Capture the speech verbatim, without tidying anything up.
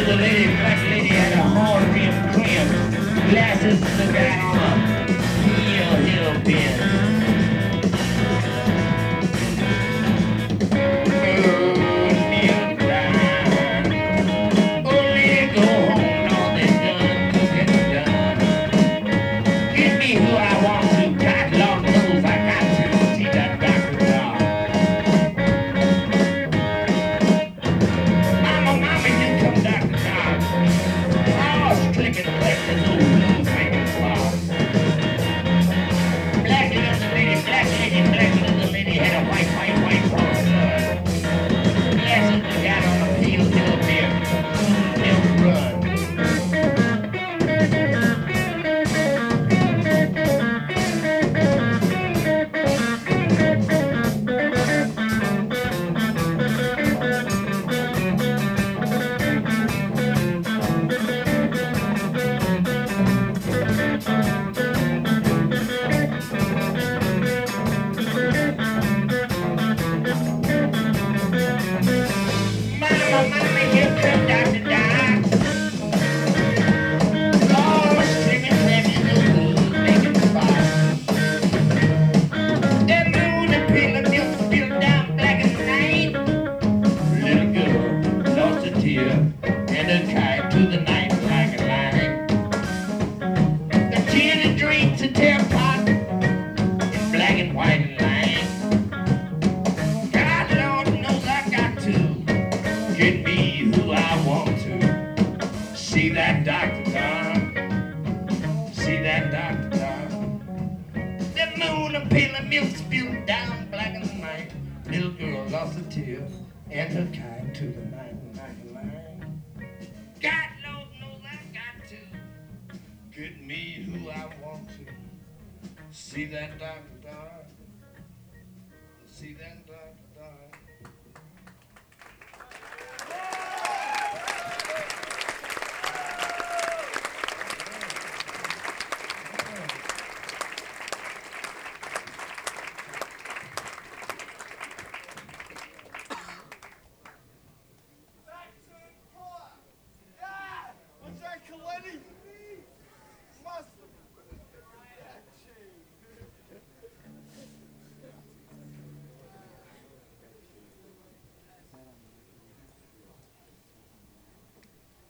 the lady, black lady had a hard rim trim, glasses look out on a heel hill pin. And a kite to the night like a line. The gin and drinks a teapot in black and white line. God, Lord knows I got to get me who I want to. See that Doctor Tom? See that Doctor Tom? The moon and pale and milk spilled down black in the night. Little girl lost a tear and her kite to the night like a line. God Lord knows I've got to get me who I want to. See that Doctor Tom? See that?